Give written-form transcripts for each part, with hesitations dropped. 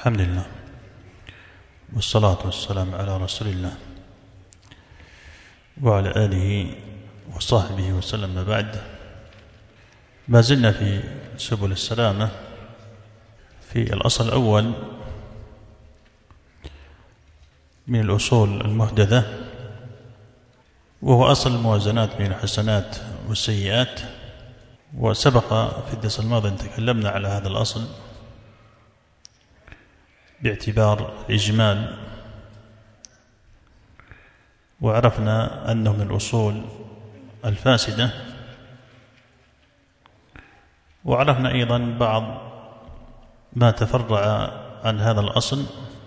الحمد لله والصلاة والسلام على رسول الله وعلى آله وصحبه وسلم. بعد، ما زلنا في سبل السلامة في الأصل الأول من الأصول المحدثة، وهو أصل الموازنات بين الحسنات والسيئات. وسبق في الدرس الماضي أن تكلمنا على هذا الأصل باعتبار الإجمال، وعرفنا أنه من الأصول الفاسدة، وعرفنا أيضا بعض ما تفرع عن هذا الأصل.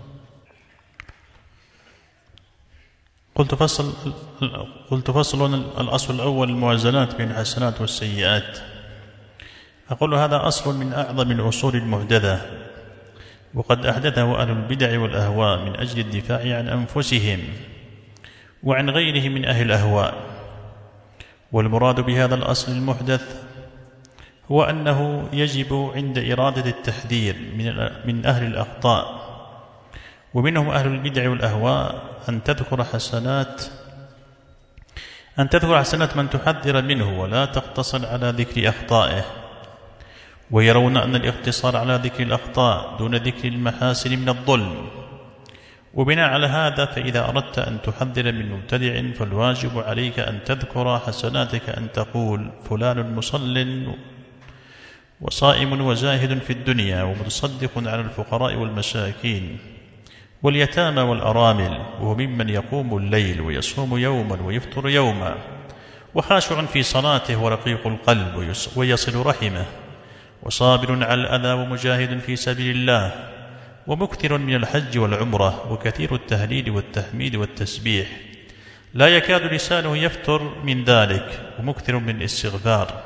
قلت فصل الأصل الأول الموازنات بين الحسنات والسيئات. أقول هذا أصل من أعظم الأصول المحدثة، وقد أحدثه أهل البدع والأهواء من أجل الدفاع عن أنفسهم وعن غيرهم من أهل الأهواء. والمراد بهذا الأصل المحدث هو أنه يجب عند إرادة التحذير من أهل الأخطاء ومنهم أهل البدع والأهواء أن تذكر حسنات من تحذر منه، ولا تقتصر على ذكر أخطائه. ويرون أن الاقتصار على ذكر الأخطاء دون ذكر المحاسن من الظلم. وبناء على هذا، فإذا أردت أن تحذر من مبتدع فالواجب عليك أن تذكر حسناتك، أن تقول فلان مصل وصائم وزاهد في الدنيا ومتصدق على الفقراء والمساكين واليتامى والأرامل، وهو ممن يقوم الليل ويصوم يوما ويفطر يوما، وخاشع في صلاته ورقيق القلب ويصل رحمه، وصابر على الأذى ومجاهد في سبيل الله، ومكثر من الحج والعمرة، وكثير التهليل والتحميد والتسبيح، لا يكاد لسانه يفتر من ذلك، ومكثر من الاستغفار.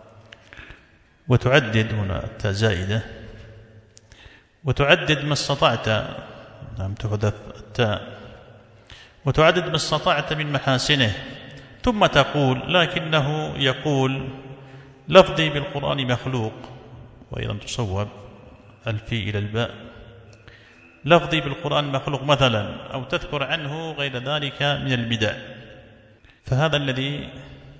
وتعدد، هنا التاء زائدة، وتعدد ما استطعت، نعم تحذف التاء، وتعدد ما استطعت من محاسنه. ثم تقول لكنه يقول لفظي بالقرآن مخلوق، وأيضا تصوب الفي إلى الباء، لفظي بالقرآن مخلوق مثلا، أو تذكر عنه غير ذلك من البدع. فهذا الذي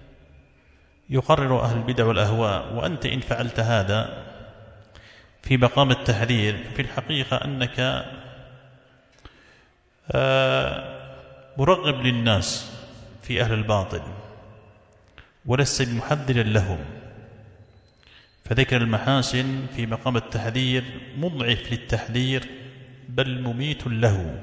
يقرر أهل البدع والأهواء. وأنت إن فعلت هذا في مقام التحذير، في الحقيقة أنك مرغب للناس في أهل الباطل ولست محذرا لهم. فذكر المحاسن في مقام التحذير مضعف للتحذير بل مميت له.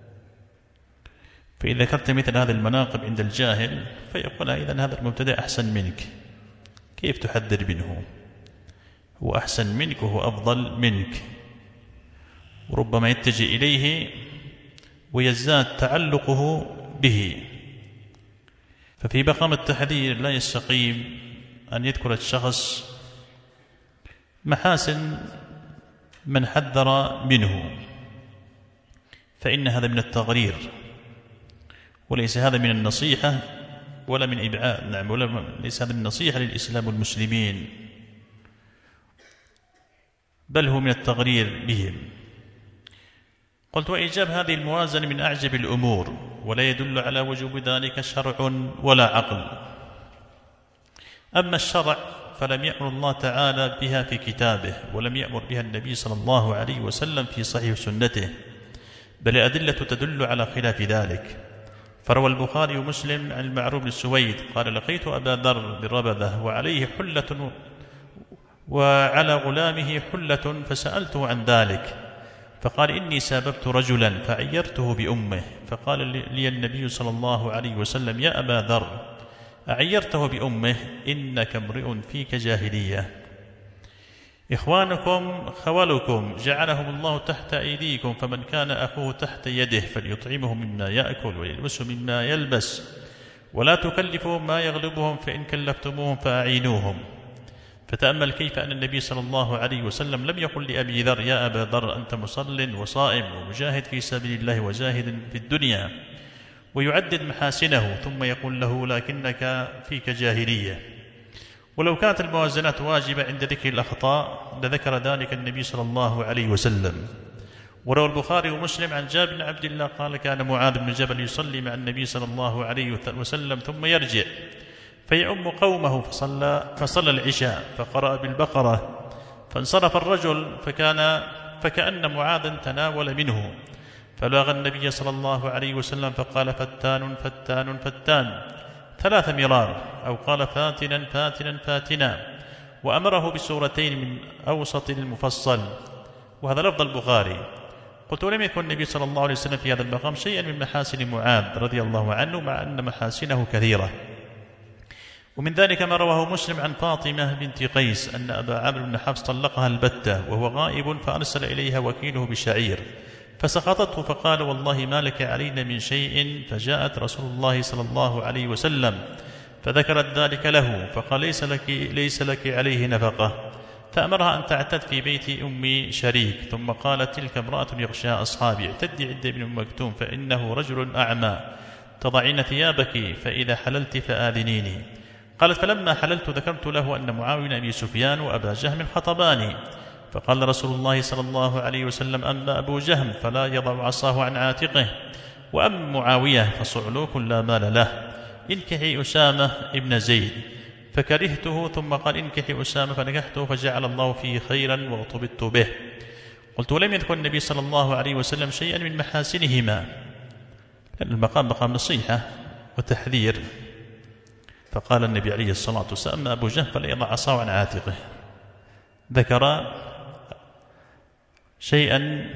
فإذا ذكرت مثل هذه المناقب عند الجاهل فيقول إذن هذا المبتدع أحسن منك، كيف تحذر منه؟ هو أحسن منك وهو أفضل منك، وربما يتجه إليه ويزداد تعلقه به. ففي مقام التحذير لا يستقيم أن يذكر الشخص محاسن من حذر منه، فإن هذا من التغرير، وليس هذا من النصيحة ولا من إبعاد، نعم، ولا ليس هذا من النصيحة للإسلام والمسلمين، بل هو من التغرير بهم. قلت وإيجاب هذه الموازنة من أعجب الأمور، ولا يدل على وجوب ذلك شرع ولا عقل. أما الشرع فلم يأمر الله تعالى بها في كتابه، ولم يأمر بها النبي صلى الله عليه وسلم في صحيح سنته، بل الأدلة تدل على خلاف ذلك. فروى البخاري ومسلم عن المعروف بن سويد قال لقيت أبا ذر بالربذة وعليه حلة وعلى غلامه حلة، فسألته عن ذلك فقال إني ساببت رجلا فعيرته بأمه، فقال لي النبي صلى الله عليه وسلم يا أبا ذر أعيرته بأمه؟ إنك امرئ فيك جاهلية. إخوانكم خولكم جعلهم الله تحت أيديكم، فمن كان أخوه تحت يده فليطعمه مما يأكل ويلبسه مما يلبس، ولا تكلفهم ما يغلبهم، فإن كلفتموهم فأعينوهم. فتأمل كيف أن النبي صلى الله عليه وسلم لم يقل لأبي ذر يا أبا ذر أنت مصل وصائم ومجاهد في سبيل الله وجاهد في الدنيا، ويعدد محاسنه، ثم يقول له لكنك فيك جاهلية. ولو كانت الموازنات واجبة عند ذكر الأخطاء لذكر ذلك النبي صلى الله عليه وسلم، وروى البخاري ومسلم عن جابر بن عبد الله قال كان معاذ بن جبل يصلي مع النبي صلى الله عليه وسلم ثم يرجع فيعم قومه فصلى العشاء فقرأ بالبقرة فانصرف الرجل فكأن معاذا تناول منه فلاغ النبي صلى الله عليه وسلم فقال فتان فتان فتان 3 مرار أو قال فاتنا فاتنا فاتنا وأمره بسورتين من أوسط المفصل. وهذا لفظ البخاري. قلت ولم يكن النبي صلى الله عليه وسلم في هذا المقام شيئا من محاسن معاذ رضي الله عنه مع أن محاسنه كثيرة. ومن ذلك ما رواه مسلم عن فاطمة بنت قيس أن أبا عمرو بن حفص طلقها البتة وهو غائب فأرسل إليها وكيله بشعير فسقطته فقال والله ما لك علينا من شيء. فجاءت رسول الله صلى الله عليه وسلم فذكرت ذلك له فقال ليس لك عليه نفقة فأمرها أن تعتد في بيت أم شريك. ثم قالت تلك امرأة يغشى أصحابي اعتدي عند ابن أم مكتوم فإنه رجل أعمى تضعين ثيابك فإذا حللت فآذنيني. قالت فلما حللت ذكرت له أن معاوية بن أبي سفيان وأبا جهم خطباني فقال رسول الله صلى الله عليه وسلم أما أبو جهم فلا يضع عصاه عن عاتقه وأما معاوية فصعلوك لا مال له انكحي أسامة ابن زيد فكرهته. ثم قال انكحي أسامة فنكحته فجعل الله فيه خيرا واغتبطت به. قلت ولم يذكر النبي صلى الله عليه وسلم شيئا من محاسنهما لأن المقام مقام نصيحة وتحذير. فقال النبي عليه الصلاة والسلام أما أبو جهل فلا يضع عصاه عن عاتقه. ذكر شيئا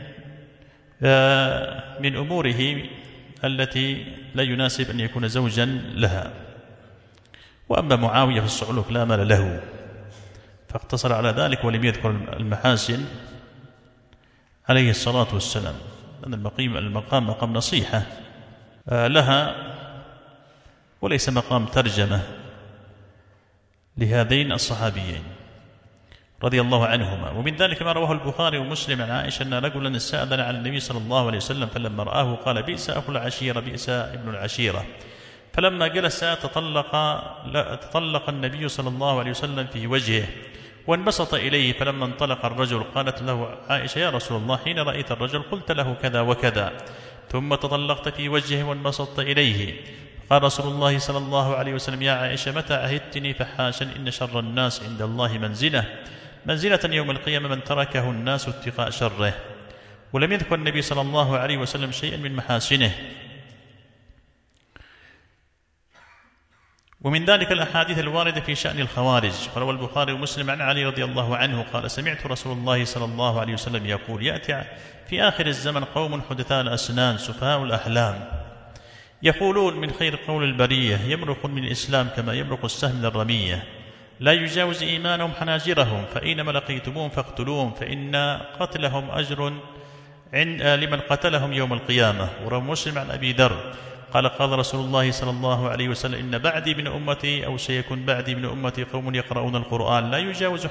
من أموره التي لا يناسب أن يكون زوجا لها. وأما معاوية في الصعلوك لا مال له فاقتصر على ذلك ولم يذكر المحاسن عليه الصلاة والسلام أن المقام مقام نصيحة لها وليس مقام ترجمة لهذين الصحابيين رضي الله عنهما. ومن ذلك ما رواه البخاري ومسلم عن عائشة أن رجلا استأذن على النبي صلى الله عليه وسلم فلما رآه قال بئس أخو العشيرة بئس ابن العشيرة. فلما جلس تطلق النبي صلى الله عليه وسلم في وجهه وانبسط إليه. فلما انطلق الرجل قالت له عائشة يا رسول الله حين رأيت الرجل قلت له كذا وكذا ثم تطلقت في وجهه وانبسطت إليه. قال رسول الله صلى الله عليه وسلم يا عائشة متى عهدتني فحاشا إن شر الناس عند الله منزلة يوم القيامة من تركه الناس اتقاء شره. ولم يذكر النبي صلى الله عليه وسلم شيئا من محاسنه. ومن ذلك الأحاديث الواردة في شأن الخوارج. فروى البخاري ومسلم عن علي رضي الله عنه قال سمعت رسول الله صلى الله عليه وسلم يقول يأتي في آخر الزمن قوم حدثاء الأسنان سفهاء الأحلام يقولون من خير قول البرية يمرق من الإسلام كما يمرق السهم من الرمية لا يجاوز إيمانهم حناجرهم فإنما لقيتموهم فاقتلوهم فإن قتلهم أجر لمن قتلهم يوم القيامة. وروى مسلم عن أبي ذر قال قال رسول الله صلى الله عليه وسلم إن بعدي من أمتي أو سيكون بعدي من أمتي قوم يقرؤون القرآن لا يجاوز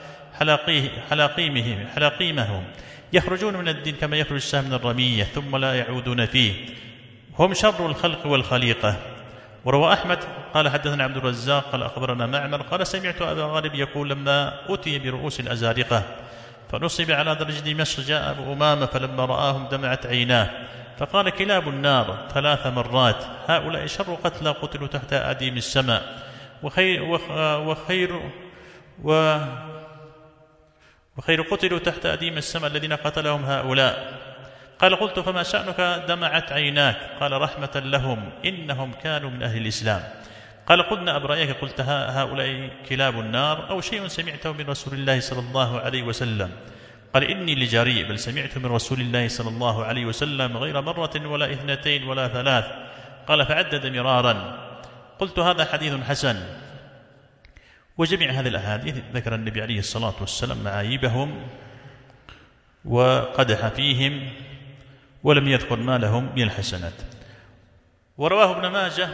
حلاقيمهم يخرجون من الدين كما يخرج السهم من الرمية ثم لا يعودون فيه هم شر الخلق والخليقة. وروى أحمد قال حدثنا عبد الرزاق قال أخبرنا معمر قال سمعت أبا غالب يقول لما أتي برؤوس الأزارقة فنصب على درج دمشق جاء أبو أمامة فلما رآهم دمعت عيناه فقال كلاب النار 3 مرات هؤلاء شر قتلى قتلوا تحت أديم السماء وخير قتلوا تحت أديم السماء الذين قتلهم هؤلاء. قال قلت فما شأنك دمعت عيناك قال رحمة لهم إنهم كانوا من أهل الإسلام. قال قلنا أبرأيك قلت هؤلاء كلاب النار أو شيء سمعته من رسول الله صلى الله عليه وسلم. قال إني لجريء بل سمعت من رسول الله صلى الله عليه وسلم غير مرة ولا 2 ولا 3. قال فعدد مرارا. قلت هذا حديث حسن. وجميع هذه الأحاديث ذكر النبي عليه الصلاة والسلام معايبهم وقدح فيهم ولم يذكر ما لهم من الحسنات. ورواه ابن ماجه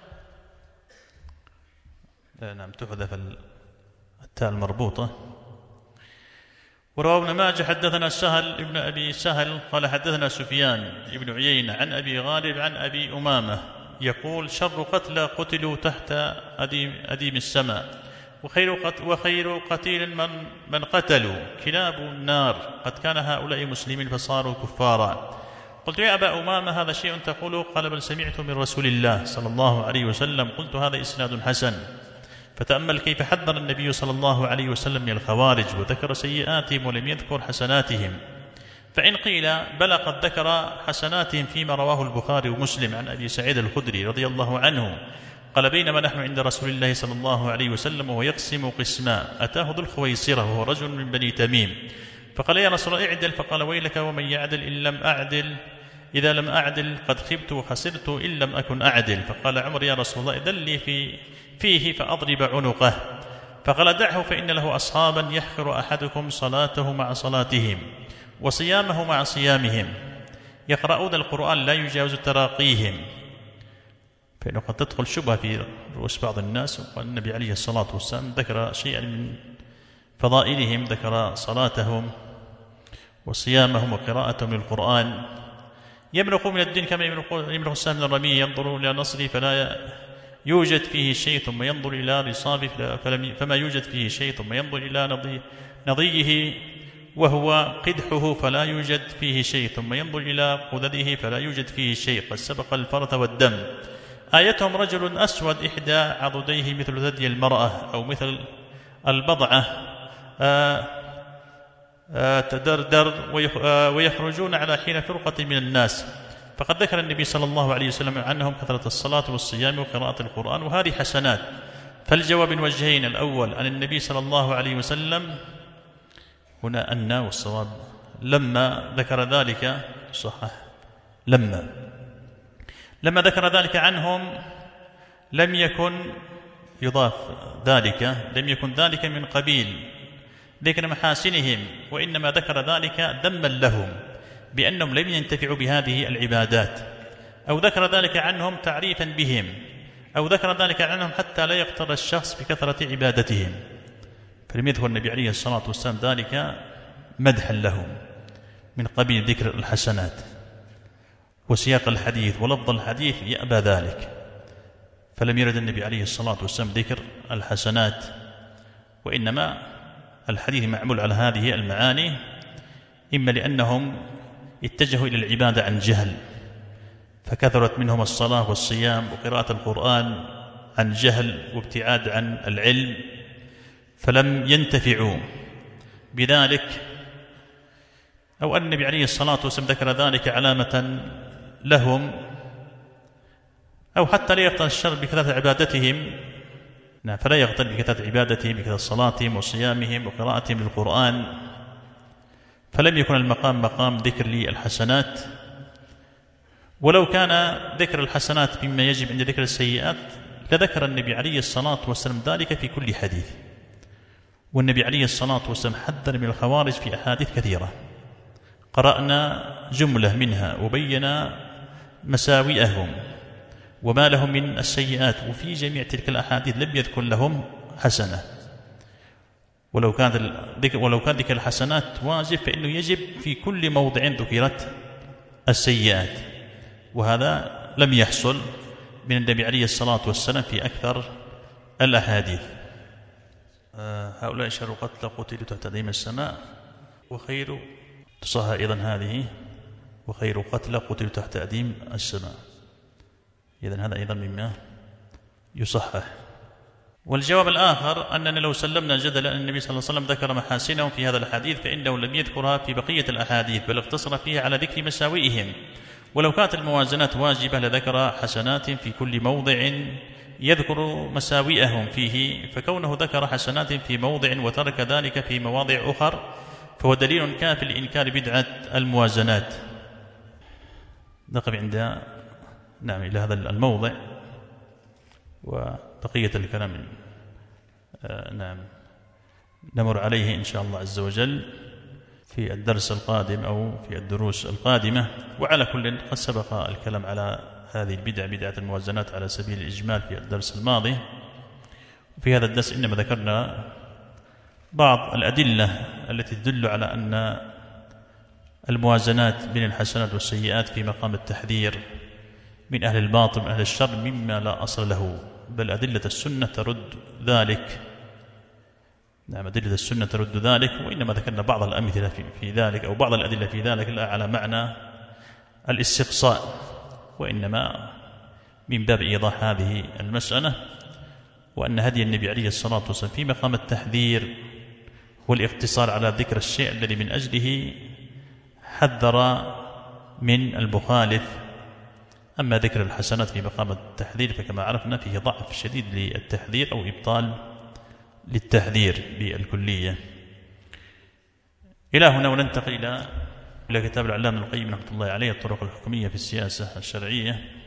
نعم تحذف التاء المربوطة. ورواه ابن ماجه حدثنا سهل ابن أبي سهل قال حدثنا سفيان ابن عيينة عن أبي غالب عن أبي أمامة يقول شر قتلى قتلوا تحت أديم السماء وخير قتيل من قتلوا كلاب النار، قد كان هؤلاء مسلمين فصاروا كفارا. قلت يا أبا أمامة هذا شيء تقوله؟ قال بل سمعت من رسول الله صلى الله عليه وسلم. قلت هذا إسناد حسن. فتأمل كيف حذر النبي صلى الله عليه وسلم من الخوارج وذكر سيئاتهم ولم يذكر حسناتهم. فإن قيل بلى قد ذكر حسناتهم فيما رواه البخاري ومسلم عن أبي سعيد الخدري رضي الله عنه قال بينما نحن عند رسول الله صلى الله عليه وسلم وهو يقسم قسما أتاه ذو الخويصرة وهو رجل من بني تميم فقال يا رسول الله اعدل، فقال ويلك ومن يعدل إن لم أعدل، إذا لم أعدل قد خبت وخسرت إن لم أكن أعدل. فقال عمر يا رسول الله إذن لي فيه فأضرب عنقه. فقال دعه فإن له أصحابا يحقر أحدكم صلاته مع صلاتهم وصيامه مع صيامهم، يقرؤون القرآن لا يجاوز تراقيهم. فإنه قد تدخل شبهة في رؤوس بعض الناس، وقال النبي عليه الصلاة والسلام ذكر شيئا من فضائلهم، ذكر صلاتهم وصيامهم وقراءتهم للقرآن. يمرق من الدين كما يمرق السهم من الرمي، ينظر إلى نصره فلا يوجد فيه شيء ثم ينظر إلى رصافه فما يوجد فيه شيء ثم ينظر إلى نضيه وهو قدحه فلا يوجد فيه شيء ثم ينظر إلى قدده فلا يوجد فيه شيء، قد سبق الفرث والدم. آيتهم رجل أسود إحدى عضديه مثل ثدي المرأة أو مثل البضعة تدردر ويخرجون على حين فرقة من الناس. فقد ذكر النبي صلى الله عليه وسلم عنهم كثرة الصلاة والصيام وقراءة القرآن، وهذه حسنات. فالجواب من وجهين: الأول عن النبي صلى الله عليه وسلم هنا أن، والصواب لما ذكر ذلك صحح لما ذكر ذلك عنهم لم يكن يضاف ذلك، لم يكن ذلك من قبيل ذكر محاسنهم، وإنما ذكر ذلك ذما لهم بأنهم لم ينتفعوا بهذه العبادات، أو ذكر ذلك عنهم تعريفا بهم، أو ذكر ذلك عنهم حتى لا يقتر الشخص بكثرة عبادتهم. فلم يذكر النبي عليه الصلاة والسلام ذلك مدحا لهم من قبيل ذكر الحسنات، وسياق الحديث ولفظ الحديث يأبى ذلك، فلم يرد النبي عليه الصلاة والسلام ذكر الحسنات، وإنما الحديث معمول على هذه المعاني، إما لأنهم اتجهوا إلى العبادة عن جهل فكثرت منهم الصلاة والصيام وقراءة القرآن عن جهل وابتعاد عن العلم فلم ينتفعوا بذلك، أو أن النبي عليه الصلاة والسلام ذكر ذلك علامة لهم، أو حتى لا يقتل الشر بكثرة عبادتهم، فلا يقتل بكثرة عبادتهم بكثرة صلاتهم وصيامهم وقراءتهم للقرآن، فلم يكن المقام مقام ذكر للحسنات. ولو كان ذكر الحسنات مما يجب عند ذكر السيئات لذكر النبي عليه الصلاة والسلام ذلك في كل حديث، والنبي عليه الصلاة والسلام حذر من الخوارج في أحاديث كثيرة، قرأنا جملة منها وبين مساوئهم وما لهم من السيئات، وفي جميع تلك الأحاديث لم يذكر لهم حسنة. ولو كان ذكر الحسنات واجب فإنه يجب في كل موضع ذكرت السيئات، وهذا لم يحصل من النبي عليه الصلاة والسلام في أكثر الأحاديث. هؤلاء شر قتلى قتلوا تحت أديم السماء، وخير تصحى أيضا هذه، وخير قتلى قتلوا تحت أديم السماء، إذن هذا أيضا مما يصحح. والجواب الآخر أننا لو سلمنا جدلا أن النبي صلى الله عليه وسلم ذكر محاسنهم في هذا الحديث فإنه لم يذكرها في بقية الأحاديث، بل اقتصر فيها على ذكر مساوئهم. ولو كانت الموازنات واجبة لذكر حسنات في كل موضع يذكر مساوئهم فيه، فكونه ذكر حسنات في موضع وترك ذلك في مواضع أخر فهو دليل كاف لإنكار بدعة الموازنات. نقف عند إلى هذا الموضع، وبقية الكلام نمر عليه إن شاء الله عز وجل في الدرس القادم أو في الدروس القادمة. وعلى كل قد سبق الكلام على هذه البدعة، بدعة الموازنات، على سبيل الإجمال في الدرس الماضي. وفي هذا الدرس إنما ذكرنا بعض الأدلة التي تدل على أن الموازنات بين الحسنات والسيئات في مقام التحذير من أهل الباطل من أهل الشر مما لا أصل له، بل أدلة السنة ترد ذلك نعم أدلة السنة ترد ذلك، وإنما ذكرنا بعض الأمثلة في ذلك أو بعض الأدلة في ذلك لا على معنى الاستقصاء، وإنما من باب إيضاح هذه المسألة، وأن هدي النبي عليه الصلاة والسلام في مقام التحذير هو الاقتصار على ذكر الشيء الذي من أجله حذر من المخالف. أما ذكر الحسنات في مقام التحذير فكما عرفنا فيه ضعف شديد للتحذير أو إبطال للتحذير بالكلية. إلى هنا وننتقل إلى كتاب العلامة ابن القيم رحمة الله عليه الطرق الحكمية في السياسة الشرعية.